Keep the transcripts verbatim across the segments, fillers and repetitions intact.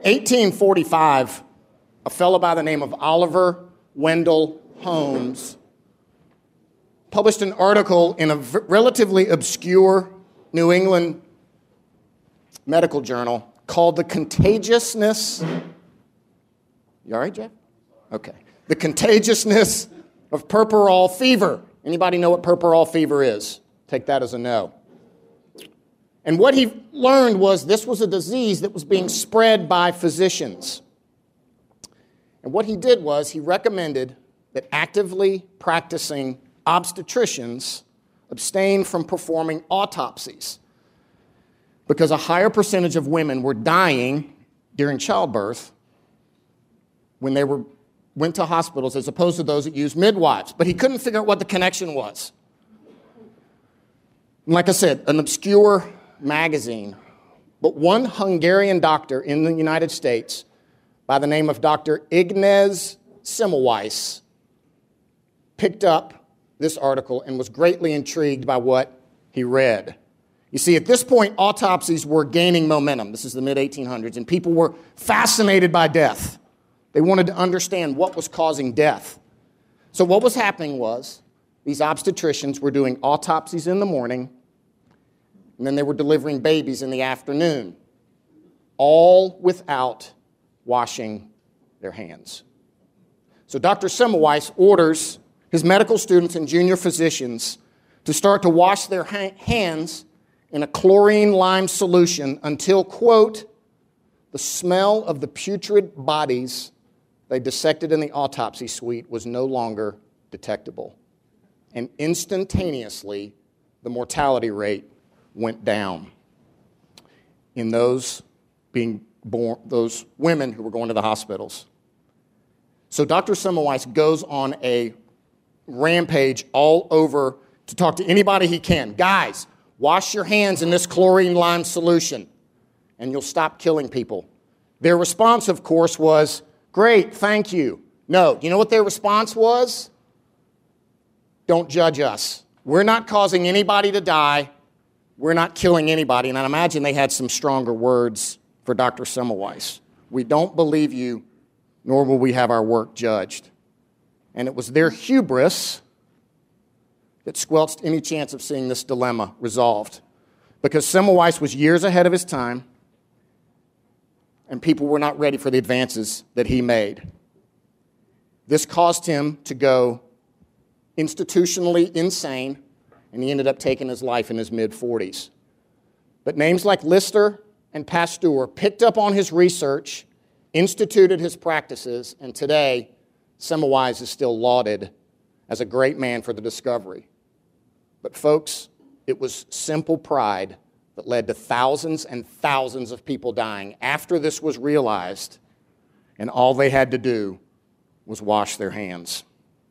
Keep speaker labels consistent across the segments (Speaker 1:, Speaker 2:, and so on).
Speaker 1: eighteen forty-five, a fellow by the name of Oliver Wendell Holmes published an article in a v- relatively obscure New England medical journal called The Contagiousness. You all right, Jeff? Okay. The Contagiousness of Puerperal Fever. Anybody know what puerperal fever is? Take that as a no. And what he learned was this was a disease that was being spread by physicians. And what he did was he recommended that actively practicing obstetricians abstain from performing autopsies because a higher percentage of women were dying during childbirth when they were went to hospitals as opposed to those that used midwives. But he couldn't figure out what the connection was. And like I said, an obscure magazine, but one Hungarian doctor in the United States by the name of Doctor Ignaz Semmelweis picked up this article and was greatly intrigued by what he read. You see, at this point, autopsies were gaining momentum. This is the mid eighteen hundreds, and people were fascinated by death. They wanted to understand what was causing death. So what was happening was these obstetricians were doing autopsies in the morning, and then they were delivering babies in the afternoon, all without washing their hands. So Doctor Semmelweis orders his medical students and junior physicians to start to wash their ha- hands in a chlorine lime solution until, quote, the smell of the putrid bodies they dissected in the autopsy suite was no longer detectable. And instantaneously, the mortality rate went down in those being born, those women who were going to the hospitals. So Doctor Semmelweis goes on a rampage all over to talk to anybody he can. Guys, wash your hands in this chlorine lime solution, and you'll stop killing people. Their response, of course, was, great, thank you. No, you know what their response was? Don't judge us. We're not causing anybody to die. We're not killing anybody. And I imagine they had some stronger words for Doctor Semmelweis. We don't believe you, nor will we have our work judged. And it was their hubris that squelched any chance of seeing this dilemma resolved. Because Semmelweis was years ahead of his time, and people were not ready for the advances that he made. This caused him to go institutionally insane, and he ended up taking his life in his mid-forties. But names like Lister and Pasteur picked up on his research, instituted his practices, and today, Semmelweis is still lauded as a great man for the discovery. But folks, it was simple pride that led to thousands and thousands of people dying after this was realized, and all they had to do was wash their hands.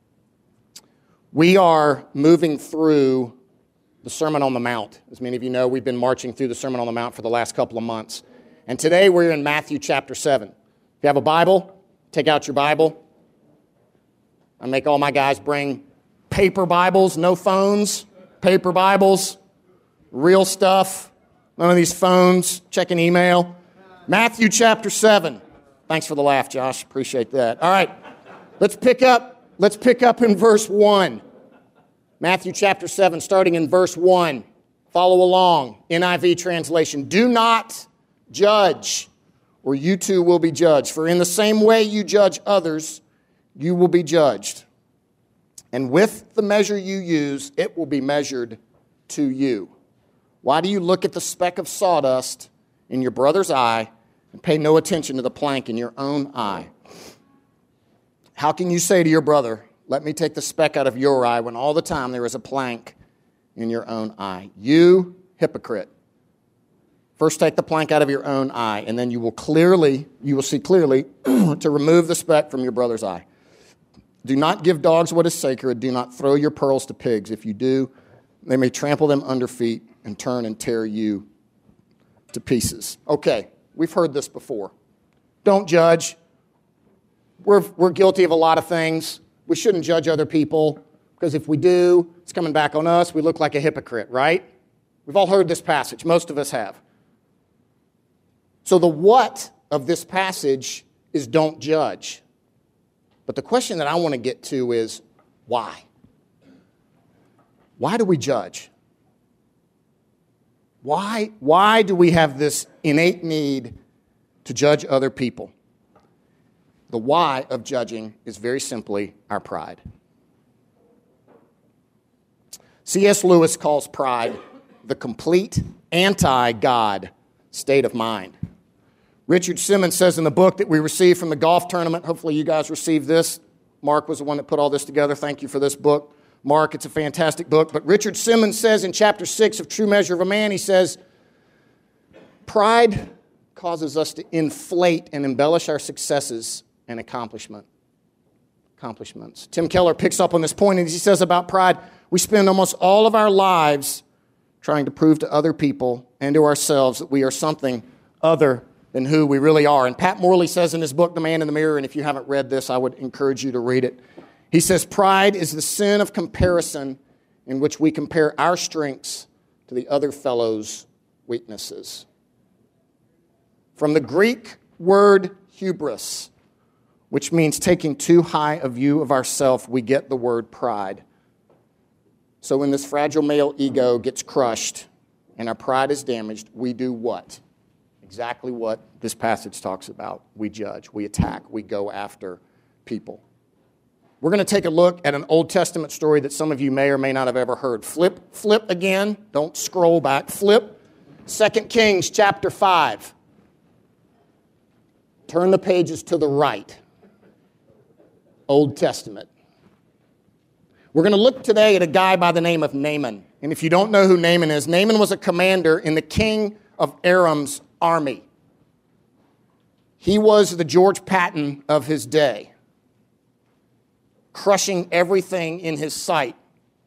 Speaker 1: We are moving through the Sermon on the Mount. As many of you know, we've been marching through the Sermon on the Mount for the last couple of months. And today we're in Matthew chapter seven. If you have a Bible, take out your Bible. I make all my guys bring paper Bibles, no phones, paper Bibles, real stuff. None of these phones, checking email. Matthew chapter seven. Thanks for the laugh, Josh. Appreciate that. All right, let's pick up, let's pick up in verse one. Matthew chapter seven, starting in verse one. Follow along, N I V translation. Do not judge, or you too will be judged. For in the same way you judge others, you will be judged. And with the measure you use, it will be measured to you. Why do you look at the speck of sawdust in your brother's eye and pay no attention to the plank in your own eye? How can you say to your brother, let me take the speck out of your eye, when all the time there is a plank in your own eye? You hypocrite. First take the plank out of your own eye, and then you will clearly, you will see clearly to remove the speck from your brother's eye. Do not give dogs what is sacred. Do not throw your pearls to pigs. If you do, they may trample them under feet and turn and tear you to pieces. Okay, we've heard this before. Don't judge. We're, we're guilty of a lot of things. We shouldn't judge other people, because if we do, it's coming back on us. We look like a hypocrite, right? We've all heard this passage. Most of us have. So the what of this passage is don't judge. But the question that I want to get to is why? Why do we judge? Why, why do we have this innate need to judge other people? The why of judging is very simply our pride. C S Lewis calls pride the complete anti-God state of mind. Richard Simmons says in the book that we received from the golf tournament, hopefully you guys received this. Mark was the one that put all this together. Thank you for this book. Mark, it's a fantastic book. But Richard Simmons says in chapter six of True Measure of a Man, he says, pride causes us to inflate and embellish our successes and accomplishment, accomplishments. Tim Keller picks up on this point, and he says about pride, we spend almost all of our lives trying to prove to other people and to ourselves that we are something other than who we really are. And Pat Morley says in his book, The Man in the Mirror, and if you haven't read this, I would encourage you to read it. He says, pride is the sin of comparison in which we compare our strengths to the other fellow's weaknesses. From the Greek word hubris, which means taking too high a view of ourself, we get the word pride. So when this fragile male ego gets crushed and our pride is damaged, we do what? Exactly what this passage talks about. We judge, we attack, we go after people. We're going to take a look at an Old Testament story that some of you may or may not have ever heard. Flip, flip again. Don't scroll back. Flip. Second Kings chapter five. Turn the pages to the right. Old Testament. We're going to look today at a guy by the name of Naaman. And if you don't know who Naaman is, Naaman was a commander in the king of Aram's army. He was the George Patton of his day, crushing everything in his sight.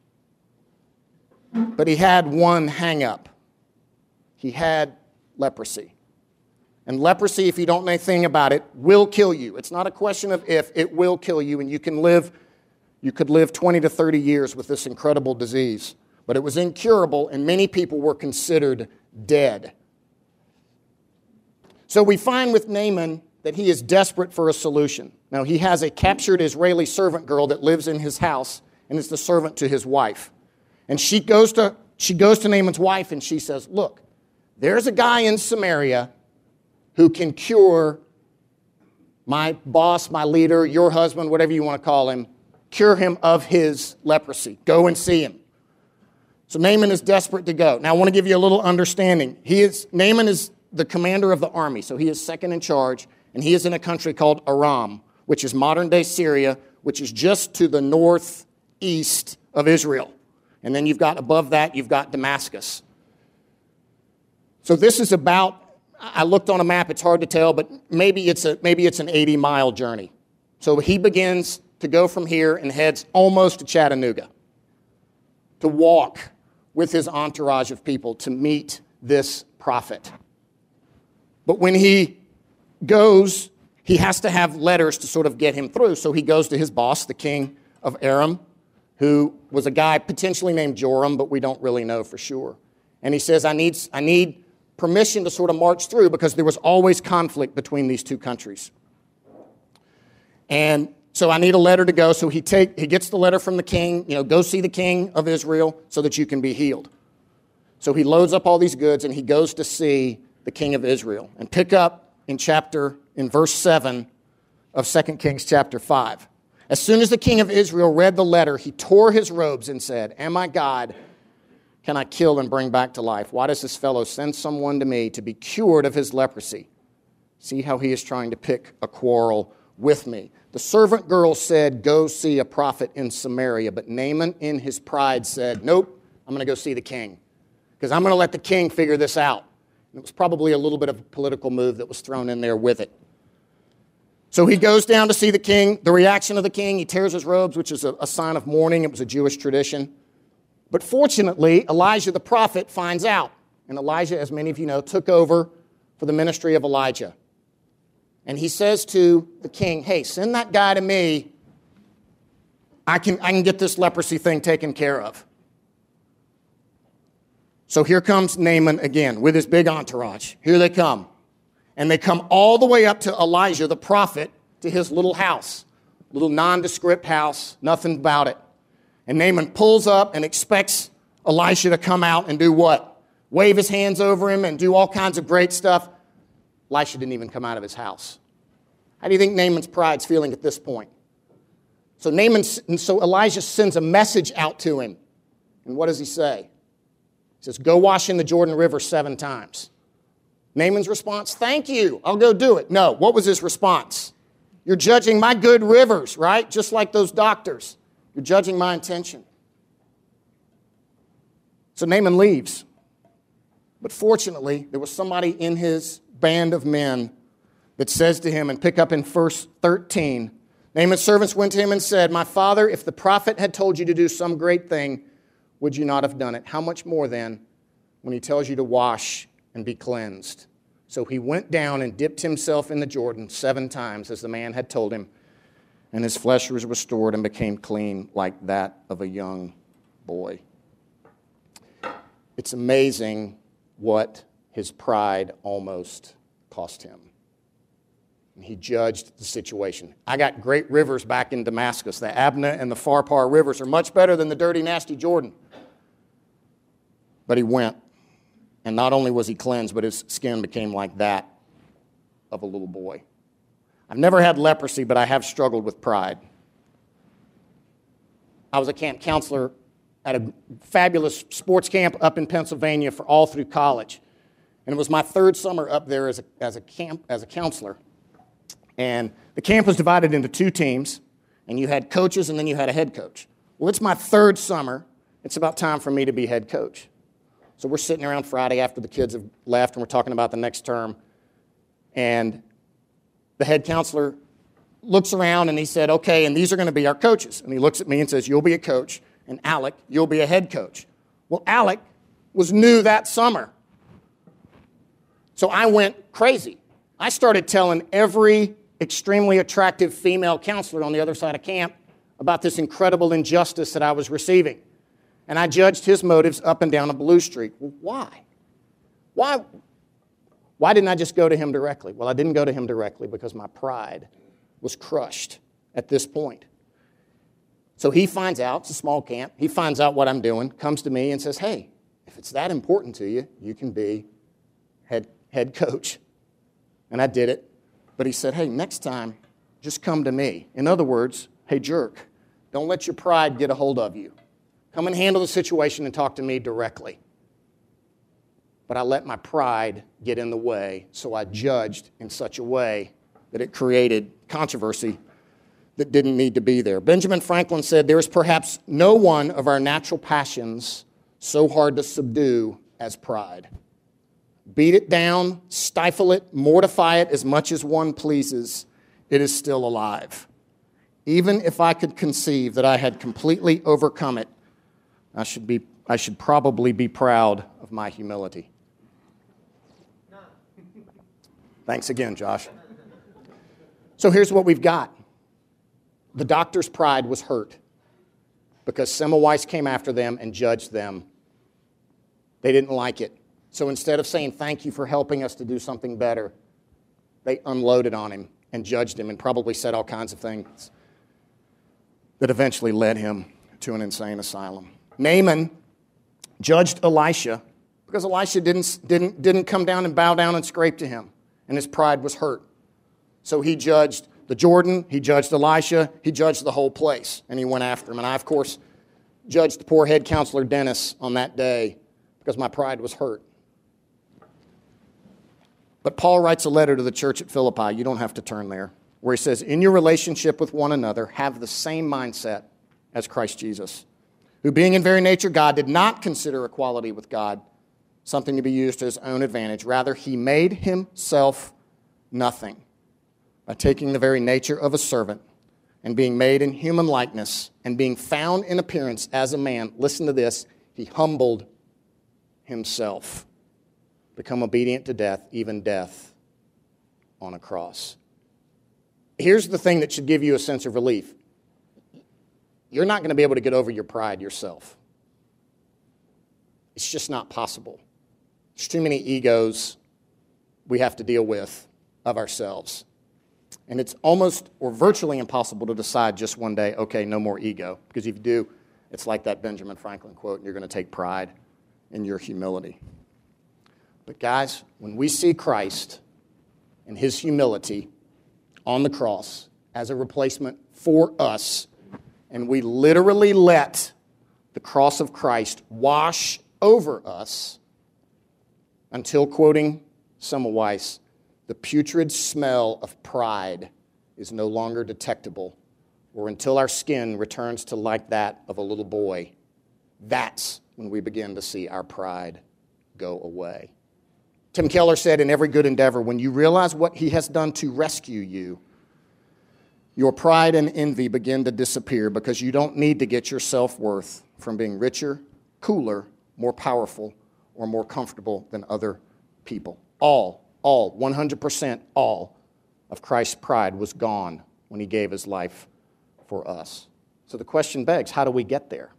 Speaker 1: But he had one hang-up. He had leprosy. And leprosy, if you don't know anything about it, will kill you. It's not a question of if, it will kill you, and you can live, you could live twenty to thirty years with this incredible disease. But it was incurable, and many people were considered dead. So we find with Naaman that he is desperate for a solution. Now, he has a captured Israeli servant girl that lives in his house and is the servant to his wife. And she goes to, she goes to Naaman's wife and she says, look, there's a guy in Samaria who can cure my boss, my leader, your husband, whatever you want to call him, cure him of his leprosy. Go and see him. So Naaman is desperate to go. Now, I want to give you a little understanding. He is Naaman is the commander of the army, so he is second in charge, and he is in a country called Aram, which is modern-day Syria, which is just to the northeast of Israel. And then you've got, above that, you've got Damascus. So this is about, I looked on a map, it's hard to tell, but maybe it's a maybe it's an eighty-mile journey. So he begins to go from here and heads almost to Chattanooga to walk with his entourage of people to meet this prophet. But when he goes, he has to have letters to sort of get him through. So he goes to his boss, the king of Aram, who was a guy potentially named Joram, but we don't really know for sure. And he says, I need, I need permission to sort of march through because there was always conflict between these two countries. And so I need a letter to go. So he take he gets the letter from the king, you know, go see the king of Israel so that you can be healed. So he loads up all these goods and he goes to see the king of Israel. And pick up in chapter, in verse seven of Second Kings chapter five. As soon as the king of Israel read the letter, he tore his robes and said, Am I God? Can I kill and bring back to life? Why does this fellow send someone to me to be cured of his leprosy? See how he is trying to pick a quarrel with me. The servant girl said, Go see a prophet in Samaria. But Naaman in his pride said, Nope, I'm going to go see the king because I'm going to let the king figure this out. And it was probably a little bit of a political move that was thrown in there with it. So he goes down to see the king. The reaction of the king, he tears his robes, which is a, a sign of mourning. It was a Jewish tradition. But fortunately, Elijah the prophet finds out. And Elijah, as many of you know, took over for the ministry of Elijah. And he says to the king, hey, send that guy to me. I can, I can get this leprosy thing taken care of. So here comes Naaman again with his big entourage. Here they come. And they come all the way up to Elijah, the prophet, to his little house, little nondescript house, nothing about it. And Naaman pulls up and expects Elisha to come out and do what? Wave his hands over him and do all kinds of great stuff. Elisha didn't even come out of his house. How do you think Naaman's pride's feeling at this point? So Naaman, so Elijah sends a message out to him. And what does he say? He says, go wash in the Jordan River seven times. Naaman's response, thank you, I'll go do it. No, what was his response? You're judging my good rivers, right? Just like those doctors. You're judging my intention. So Naaman leaves. But fortunately, there was somebody in his band of men that says to him, and pick up in verse thirteen, Naaman's servants went to him and said, my father, if the prophet had told you to do some great thing, would you not have done it? How much more then when he tells you to wash and be cleansed? So he went down and dipped himself in the Jordan seven times, as the man had told him, and his flesh was restored and became clean like that of a young boy. It's amazing what his pride almost cost him. And he judged the situation. I got great rivers back in Damascus. The Abna and the Pharpar rivers are much better than the dirty, nasty Jordan. But he went, and not only was he cleansed, but his skin became like that of a little boy. I've never had leprosy, but I have struggled with pride. I was a camp counselor at a fabulous sports camp up in Pennsylvania for all through college. And it was my third summer up there as a, as a camp as a counselor. And the camp was divided into two teams, and you had coaches and then you had a head coach. Well, it's my third summer. It's about time for me to be head coach. So we're sitting around Friday after the kids have left, and we're talking about the next term. And the head counselor looks around, and he said, okay, and these are going to be our coaches. And he looks at me and says, you'll be a coach, and Alec, you'll be a head coach. Well, Alec was new that summer. So I went crazy. I started telling every extremely attractive female counselor on the other side of camp about this incredible injustice that I was receiving. And I judged his motives up and down a blue streak. Well, why? Why? Why didn't I just go to him directly? Well, I didn't go to him directly because my pride was crushed at this point. So he finds out, it's a small camp, he finds out what I'm doing, comes to me and says, hey, if it's that important to you, you can be head, head coach. And I did it. But he said, hey, next time, just come to me. In other words, hey, jerk, don't let your pride get a hold of you. Come and handle the situation and talk to me directly. But I let my pride get in the way, so I judged in such a way that it created controversy that didn't need to be there. Benjamin Franklin said, there is perhaps no one of our natural passions so hard to subdue as pride. Beat it down, stifle it, mortify it as much as one pleases, it is still alive. Even if I could conceive that I had completely overcome it, I should be, I should probably be proud of my humility. Thanks again, Josh. So here's what we've got. The doctor's pride was hurt because Semmelweis came after them and judged them. They didn't like it. So instead of saying, thank you for helping us to do something better, they unloaded on him and judged him and probably said all kinds of things that eventually led him to an insane asylum. Naaman judged Elisha because Elisha didn't, didn't, didn't come down and bow down and scrape to him, and his pride was hurt. So he judged the Jordan, he judged Elisha, he judged the whole place, and he went after him. And I, of course, judged the poor head counselor Dennis on that day because my pride was hurt. But Paul writes a letter to the church at Philippi, you don't have to turn there, where he says, in your relationship with one another, have the same mindset as Christ Jesus, who being in very nature God, did not consider equality with God something to be used to his own advantage. Rather, he made himself nothing by taking the very nature of a servant and being made in human likeness and being found in appearance as a man. Listen to this. He humbled himself, become obedient to death, even death on a cross. Here's the thing that should give you a sense of relief. You're not going to be able to get over your pride yourself. It's just not possible. There's too many egos we have to deal with of ourselves. And it's almost or virtually impossible to decide just one day, okay, no more ego. Because if you do, it's like that Benjamin Franklin quote, and you're going to take pride in your humility. But guys, when we see Christ and his humility on the cross as a replacement for us, and we literally let the cross of Christ wash over us until, quoting Semmelweis, the putrid smell of pride is no longer detectable, or until our skin returns to like that of a little boy, that's when we begin to see our pride go away. Tim Keller said, in every good endeavor, when you realize what he has done to rescue you, your pride and envy begin to disappear because you don't need to get your self-worth from being richer, cooler, more powerful, or more comfortable than other people. All, all, one hundred percent all of Christ's pride was gone when he gave his life for us. So the question begs, how do we get there?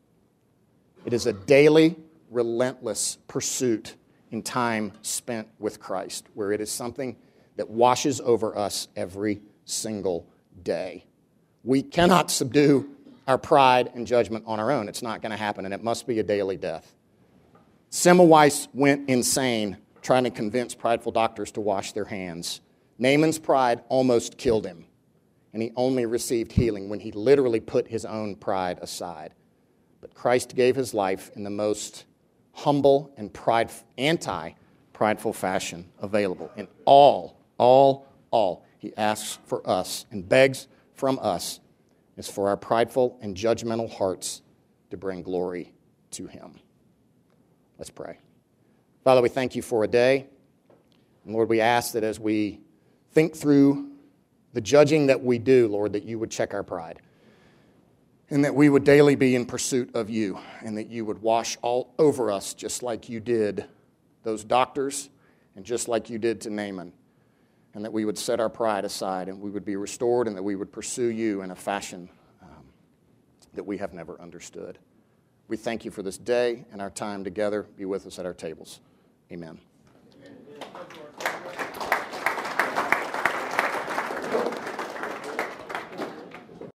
Speaker 1: It is a daily, relentless pursuit in time spent with Christ, where it is something that washes over us every single day. We cannot subdue our pride and judgment on our own. It's not going to happen, and it must be a daily death. Semmelweis went insane trying to convince prideful doctors to wash their hands. Naaman's pride almost killed him, and he only received healing when he literally put his own pride aside. But Christ gave his life in the most humble and pride, anti-prideful fashion available. And all, all, all he asks for us and begs from us is for our prideful and judgmental hearts to bring glory to him. Let's pray. Father, we thank you for a day. And Lord, we ask that as we think through the judging that we do, Lord, that you would check our pride. And that we would daily be in pursuit of you. And that you would wash all over us just like you did those doctors and just like you did to Naaman. And that we would set our pride aside and we would be restored and that we would pursue you in a fashion um, that we have never understood. We thank you for this day and our time together. Be with us at our tables. Amen.